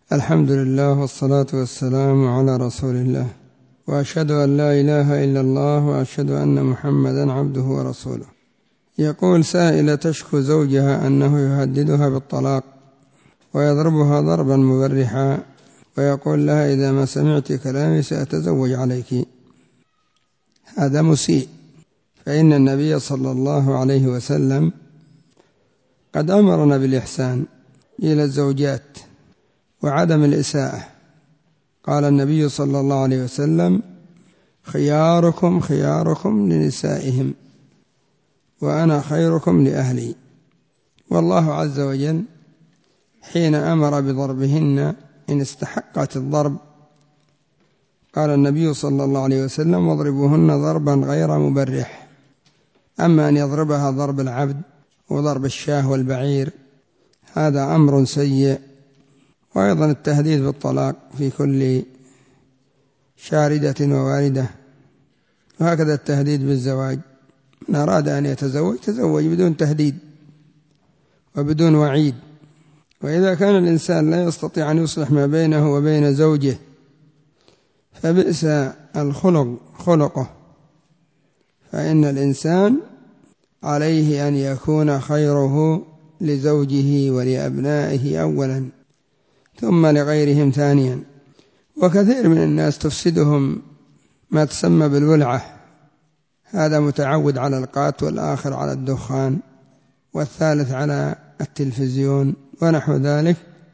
الحمد لله والصلاة والسلام على رسول الله، وأشهد أن لا إله إلا الله، وأشهد أن محمدا عبده ورسوله. يقول سائلة تشكو زوجها أنه يهددها بالطلاق ويضربها ضربا مبرحا، ويقول لها إذا ما سمعت كلامي سأتزوج عليك. هذا مسيء، فإن النبي صلى الله عليه وسلم قد أمرنا بالإحسان إلى الزوجات وعدم الإساءة. قال النبي صلى الله عليه وسلم: خياركم خياركم لنسائهم وأنا خيركم لأهلي. والله عز وجل حين أمر بضربهن إن استحقت الضرب قال النبي صلى الله عليه وسلم: واضربوهن ضربا غير مبرح. أما أن يضربها ضرب العبد وضرب الشاه والبعير هذا أمر سيء. وأيضا التهديد بالطلاق في كل شاردة وواردة، وهكذا التهديد بالزواج. من أراد أن يتزوج تزوج بدون تهديد وبدون وعيد. وإذا كان الإنسان لا يستطيع أن يصلح ما بينه وبين زوجه فبئس الخلق خلقه، فإن الإنسان عليه أن يكون خيره لزوجه ولأبنائه أولا ثم لغيرهم ثانيا. وكثير من الناس تفسدهم ما تسمى بالولعة، هذا متعود على القات، والآخر على الدخان، والثالث على التلفزيون ونحو ذلك،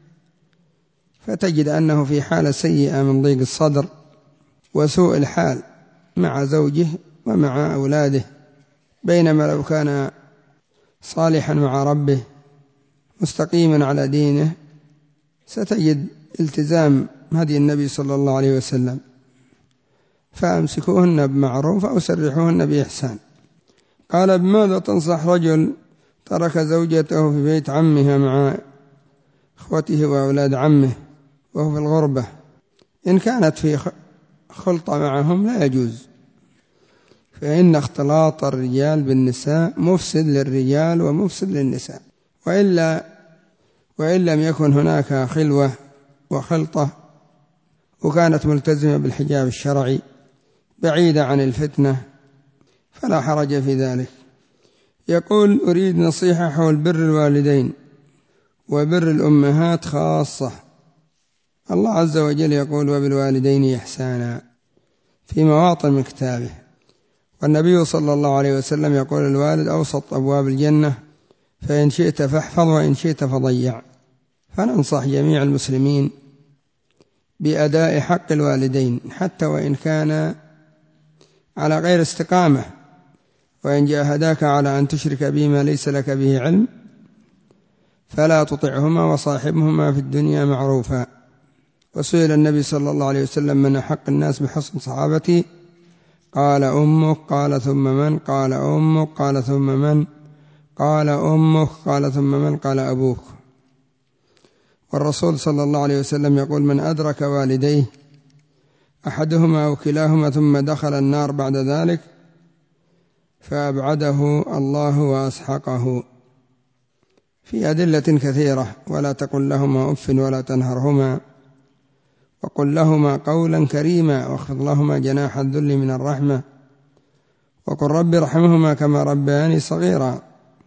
فتجد أنه في حالة سيئة من ضيق الصدر وسوء الحال مع زوجه ومع أولاده، بينما لو كان صالحا مع ربه مستقيما على دينه ستجد التزام هدي النبي صلى الله عليه وسلم: فأمسكوهن بمعروف أو سرحوهن بإحسان. قال: بماذا تنصح رجل ترك زوجته في بيت عمها مع إخوته وأولاد عمه وهو في الغربة؟ إن كانت في خلطة معهم لا يجوز، فإن اختلاط الرجال بالنساء مفسد للرجال ومفسد للنساء. وإن لم يكن هناك خلوة وخلطة وكانت ملتزمة بالحجاب الشرعي بعيدة عن الفتنة فلا حرج في ذلك. يقول: أريد نصيحة حول بر الوالدين وبر الأمهات خاصة. الله عز وجل يقول: وبالوالدين إحسانا في مواطن من كتابه، والنبي صلى الله عليه وسلم يقول: الوالد أوسط أبواب الجنة، فإن شئت فاحفظ وإن شئت فضيع. فننصح جميع المسلمين بأداء حق الوالدين حتى وإن كان على غير استقامة، وإن جاهداك على أن تشرك بما ليس لك به علم فلا تطعهما وصاحبهما في الدنيا معروفا. وسئل النبي صلى الله عليه وسلم: من أحق الناس بحسن صحابتي؟ قال: أمك. قال: ثم من؟ قال: أمك. قال: ثم من؟ قال: أمك. قال: ثم من؟ قال: أبوك. والرسول صلى الله عليه وسلم يقول: من أدرك والديه أحدهما أو كلاهما ثم دخل النار بعد ذلك فأبعده الله وأسحقه. في أدلة كثيرة. ولا تقل لهما أف ولا تنهرهما وقل لهما قولا كريما واخفض لهما جناح الذل من الرحمة وقل رب ارحمهما كما ربياني صغيرا.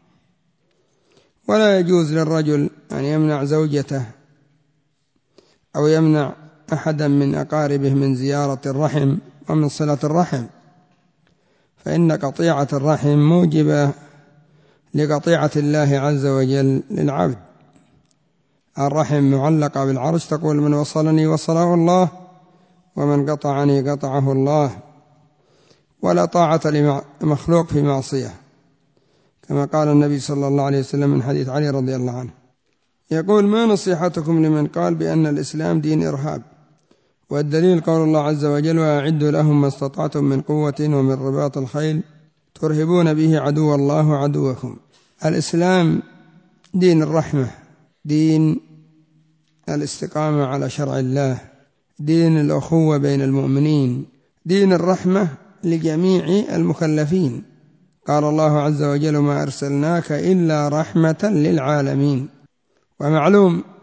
ولا يجوز للرجل أن يمنع زوجته أو يمنع أحدا من أقاربه من زيارة الرحم ومن صلة الرحم، فإن قطيعة الرحم موجبة لقطيعة الله عز وجل للعبد. الرحم معلقة بالعرش تقول: من وصلني وصله الله ومن قطعني قطعه الله. ولا طاعة لمخلوق في معصية، كما قال النبي صلى الله عليه وسلم من حديث علي رضي الله عنه. يقول: ما نصيحتكم لمن قال بأن الإسلام دين إرهاب؟ والدليل قول الله عز وجل: وأعدوا لهم ما استطعتم من قوة ومن رباط الخيل ترهبون به عدو الله وعدوكم. الإسلام دين الرحمة، دين الاستقامة على شرع الله، دين الأخوة بين المؤمنين، دين الرحمة لجميع المكلفين. قال الله عز وجل: ما أرسلناك إلا رحمة للعالمين. ومعلوم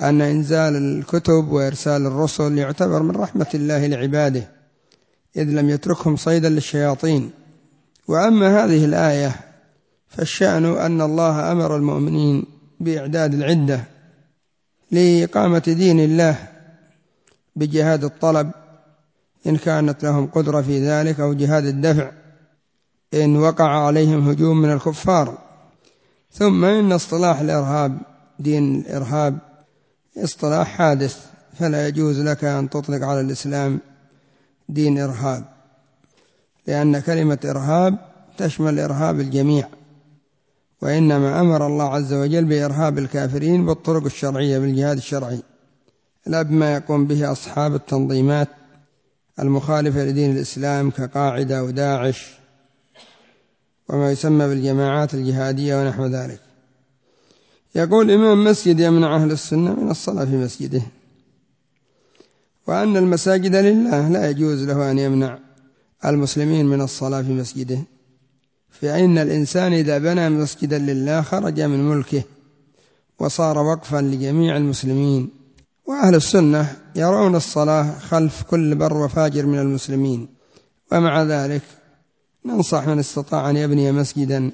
أن إنزال الكتب وإرسال الرسل يعتبر من رحمة الله لعباده، إذ لم يتركهم صيدا للشياطين. وأما هذه الآية فالشأن أن الله أمر المؤمنين بإعداد العدة لإقامة دين الله بجهاد الطلب إن كانت لهم قدرة في ذلك، أو جهاد الدفع إن وقع عليهم هجوم من الكفار. ثم إن اصطلاح الإرهاب، دين الإرهاب، اصطلاح حادث، فلا يجوز لك أن تطلق على الإسلام دين إرهاب، لأن كلمة إرهاب تشمل إرهاب الجميع، وإنما أمر الله عز وجل بإرهاب الكافرين بالطرق الشرعية بالجهاد الشرعي، لا بما يقوم به أصحاب التنظيمات المخالفة لدين الإسلام كقاعدة وداعش وما يسمى بالجماعات الجهادية ونحو ذلك. يقول إمام مسجد يمنع أهل السنة من الصلاة في مسجده، وأن المساجد لله لا يجوز له أن يمنع المسلمين من الصلاة في مسجده، فإن الإنسان إذا بنى مسجدا لله خرج من ملكه وصار وقفا لجميع المسلمين. وأهل السنة يرون الصلاة خلف كل بر وفاجر من المسلمين، ومع ذلك ننصح من استطاع أن يبني مسجدا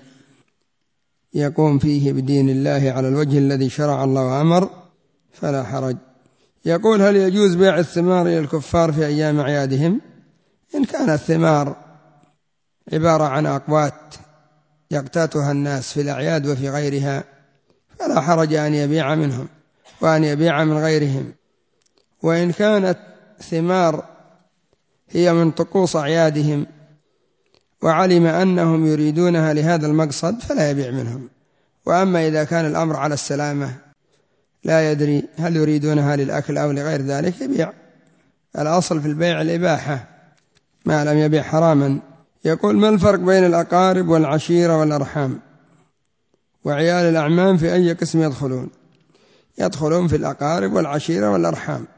يقوم فيه بدين الله على الوجه الذي شرع الله وأمر فلا حرج. يقول: هل يجوز بيع الثمار إلى الكفار في أيام أعيادهم؟ إن كانت الثمار عبارة عن أقوات يقتاتها الناس في الأعياد وفي غيرها فلا حرج أن يبيع منهم وأن يبيع من غيرهم. وإن كانت ثمار هي من طقوس أعيادهم وعلم أنهم يريدونها لهذا المقصد فلا يبيع منهم. وأما إذا كان الأمر على السلامة لا يدري هل يريدونها للأكل أو لغير ذلك يبيع. الأصل في البيع الإباحة ما لم يبيع حراما. يقول: ما الفرق بين الأقارب والعشيرة والأرحام وعيال الأعمام في أي قسم يدخلون؟ يدخلون في الأقارب والعشيرة والأرحام،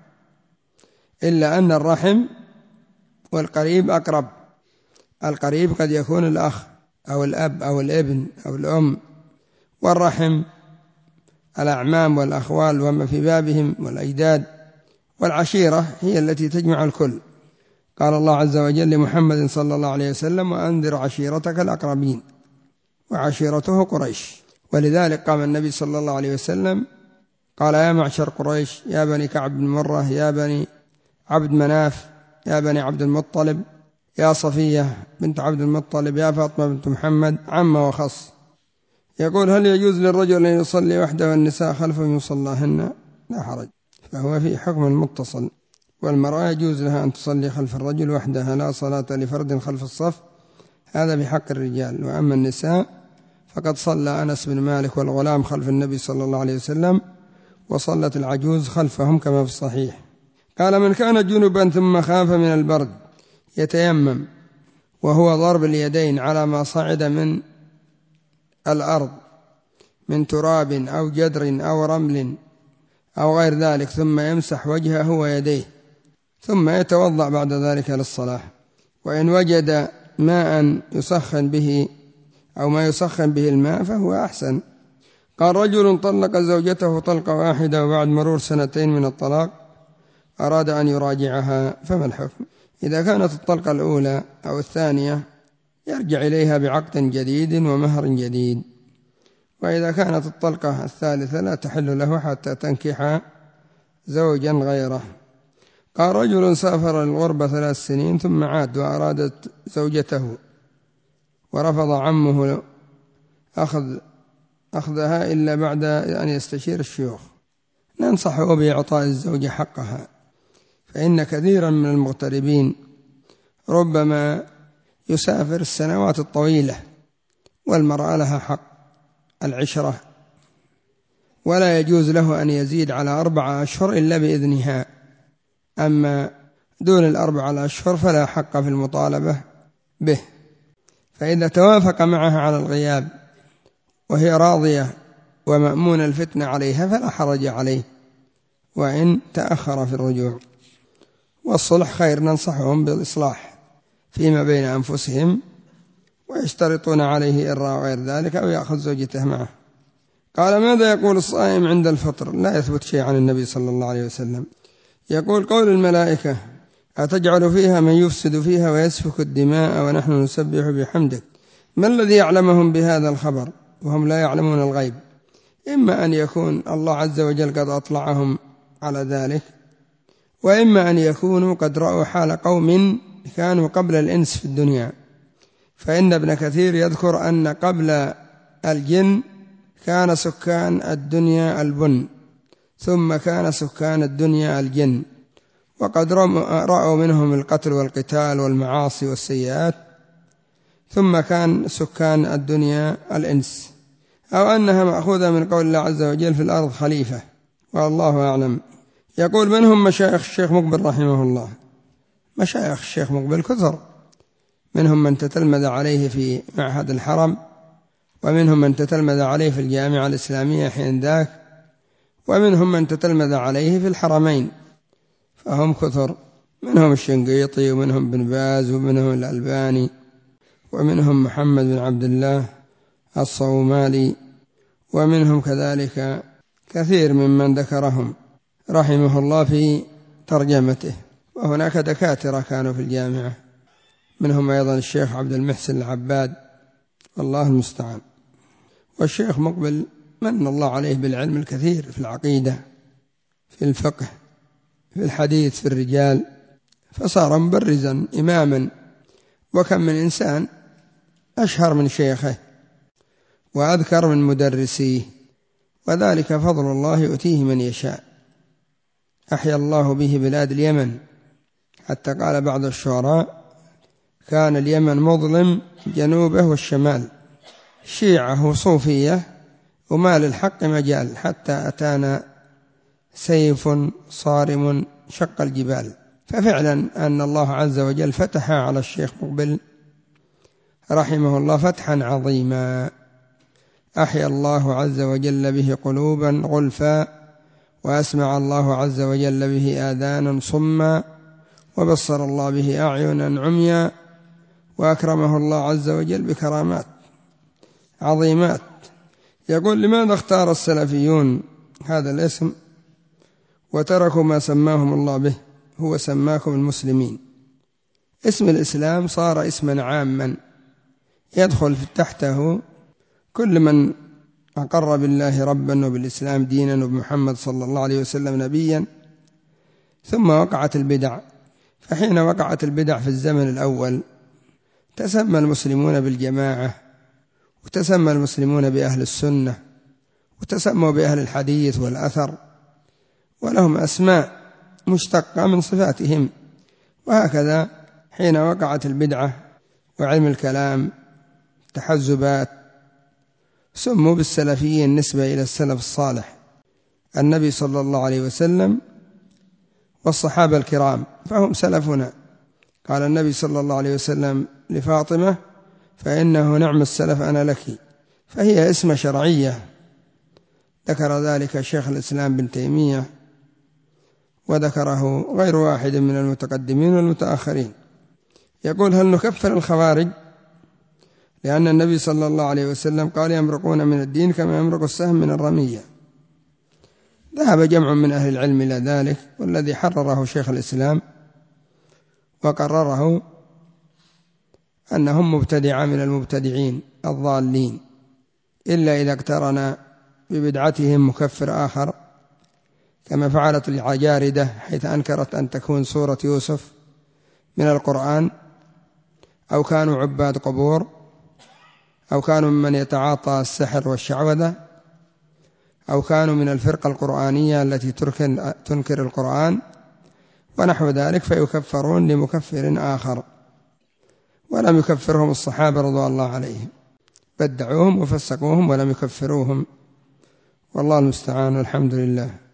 إلا أن الرحم والقريب أقرب. القريب قد يكون الأخ أو الأب أو الابن أو الأم، والرحم الأعمام والأخوال وما في بابهم والأجداد. والعشيرة هي التي تجمع الكل. قال الله عز وجل لمحمد صلى الله عليه وسلم: وأنذر عشيرتك الأقربين، وعشيرته قريش. ولذلك قام النبي صلى الله عليه وسلم قال: يا معشر قريش، يا بني كعب بن مرة، يا بني عبد مناف، يا بني عبد المطلب، يا صفية بنت عبد المطلب، يا فاطمة بنت محمد، عم وخص. يقول: هل يجوز للرجل أن يصلي وحده والنساء خلفه يصلاهن؟ لا حرج، فهو في حكم المتصل. والمرأة يجوز لها أن تصلي خلف الرجل وحدها، لا صلاة لفرد خلف الصف، هذا بحق الرجال. وأما النساء فقد صلى أنس بن مالك والغلام خلف النبي صلى الله عليه وسلم، وصلت العجوز خلفهم كما في الصحيح. قال: من كان جنبا ثم خاف من البرد يتيمم، وهو ضرب اليدين على ما صعد من الأرض من تراب أو جدر أو رمل أو غير ذلك، ثم يمسح وجهه ويديه، ثم يتوضأ بعد ذلك للصلاة. وإن وجد ماء يسخن به أو ما يسخن به الماء فهو أحسن. قال: رجل طلق زوجته طلقة واحدة وبعد مرور 2 من الطلاق أراد أن يراجعها، فما الحكم؟ إذا كانت الطلقة الأولى أو الثانية يرجع إليها بعقد جديد ومهر جديد، وإذا كانت الطلقة الثالثة لا تحل له حتى تنكح زوجا غيره. قال: رجل سافر للغربة 3 سنين ثم عاد وأرادت زوجته ورفض عمه أخذها إلا بعد أن يستشير الشيوخ. ننصحه بإعطاء الزوجة حقها، فإن كثيرا من المغتربين ربما يسافر السنوات الطويلة، والمرأة لها حق العشرة، ولا يجوز له أن يزيد على 4 أشهر إلا بإذنها. أما دون 4 أشهر فلا حق في المطالبة به. فإذا توافق معها على الغياب وهي راضية ومأمون الفتنة عليها فلا حرج عليه، وإن تأخر في الرجوع. والصلح خير، ننصحهم بالإصلاح فيما بين أنفسهم، ويشترطون عليه إرضاء غير ذلك أو يأخذ زوجته معه. قال: ماذا يقول الصائم عند الفطر؟ لا يثبت شيء عن النبي صلى الله عليه وسلم. يقول: قول الملائكة: أتجعل فيها من يفسد فيها ويسفك الدماء ونحن نسبح بحمدك. ما الذي يعلمهم بهذا الخبر وهم لا يعلمون الغيب؟ إما أن يكون الله عز وجل قد أطلعهم على ذلك، وإما أن يكونوا قد رأوا حال قوم كانوا قبل الإنس في الدنيا. فإن ابن كثير يذكر أن قبل الجن كان سكان الدنيا البن، ثم كان سكان الدنيا الجن، وقد رأوا منهم القتل والقتال والمعاصي والسيئات، ثم كان سكان الدنيا الإنس، أو أنها مأخوذة من قول الله عز وجل: في الأرض خليفة، والله أعلم. يقول: من هم مشايخ الشيخ مقبل رحمه الله؟ مشايخ الشيخ مقبل كثر، منهم من تتلمذ عليه في معهد الحرم، ومنهم من تتلمذ عليه في الجامعة الإسلامية حين ذاك، ومنهم من تتلمذ عليه في الحرمين، فهم كثر، منهم الشنقيطي، ومنهم بن باز، ومنهم الألباني، ومنهم محمد بن عبد الله الصومالي، ومنهم كذلك كثير ممن ذكرهم رحمه الله في ترجمته. وهناك دكاترة كانوا في الجامعة، منهم أيضا الشيخ عبد المحسن العباد، والله المستعان. والشيخ مقبل من الله عليه بالعلم الكثير في العقيدة، في الفقه، في الحديث، في الرجال، فصار مبرزا إماما. وكم من إنسان أشهر من شيخه وأذكر من مدرسيه، وذلك فضل الله يؤتيه من يشاء. أحيا الله به بلاد اليمن، حتى قال بعض الشعراء: كان اليمن مظلم جنوبه والشمال، شيعة صوفية وما للحق مجال، حتى أتانا سيف صارم شق الجبال. ففعلا أن الله عز وجل فتح على الشيخ مقبل رحمه الله فتحا عظيما، أحيا الله عز وجل به قلوبا غلفا، وأسمع الله عز وجل به آذانا صما، وبصر الله به أعينا عميا، وأكرمه الله عز وجل بكرامات عظيمات. يقول: لماذا اختار السلفيون هذا الاسم وتركوا ما سماهم الله به؟ هو سماكم المسلمين. اسم الإسلام صار اسما عاما يدخل تحته كل من أقر بالله ربا وبالإسلام دينا وبمحمد صلى الله عليه وسلم نبيا. ثم وقعت البدع، فحين وقعت البدع في الزمن الأول تسمى المسلمون بالجماعة، وتسمى المسلمون بأهل السنة، وتسموا بأهل الحديث والأثر، ولهم أسماء مشتقة من صفاتهم. وهكذا حين وقعت البدعة وعلم الكلام تحزبات سموا بالسلفيين نسبة إلى السلف الصالح، النبي صلى الله عليه وسلم والصحابة الكرام، فهم سلفنا. قال النبي صلى الله عليه وسلم لفاطمة: فإنه نعم السلف أنا لك، فهي اسم شرعية. ذكر ذلك شيخ الإسلام بن تيمية، وذكره غير واحد من المتقدمين والمتأخرين. يقول: هل نكفر الخوارج؟ لأن النبي صلى الله عليه وسلم قال: يمرقون من الدين كما يمرق السهم من الرمية. ذهب جمع من أهل العلم إلى ذلك، والذي حرره شيخ الإسلام وقرره أنهم مبتدعة من المبتدعين الضالين، إلا إذا اقترن ببدعتهم مكفر آخر، كما فعلت العجاردة حيث أنكرت أن تكون سورة يوسف من القرآن، أو كانوا عباد قبور، أو كانوا ممن يتعاطى السحر والشعوذة، أو كانوا من الفرقة القرآنية التي تنكر القرآن ونحو ذلك، فيكفرون لمكفر آخر، ولم يكفرهم الصحابة رضوان الله عليهم، بدعوهم وفسقوهم ولم يكفروهم، والله المستعان والحمد لله.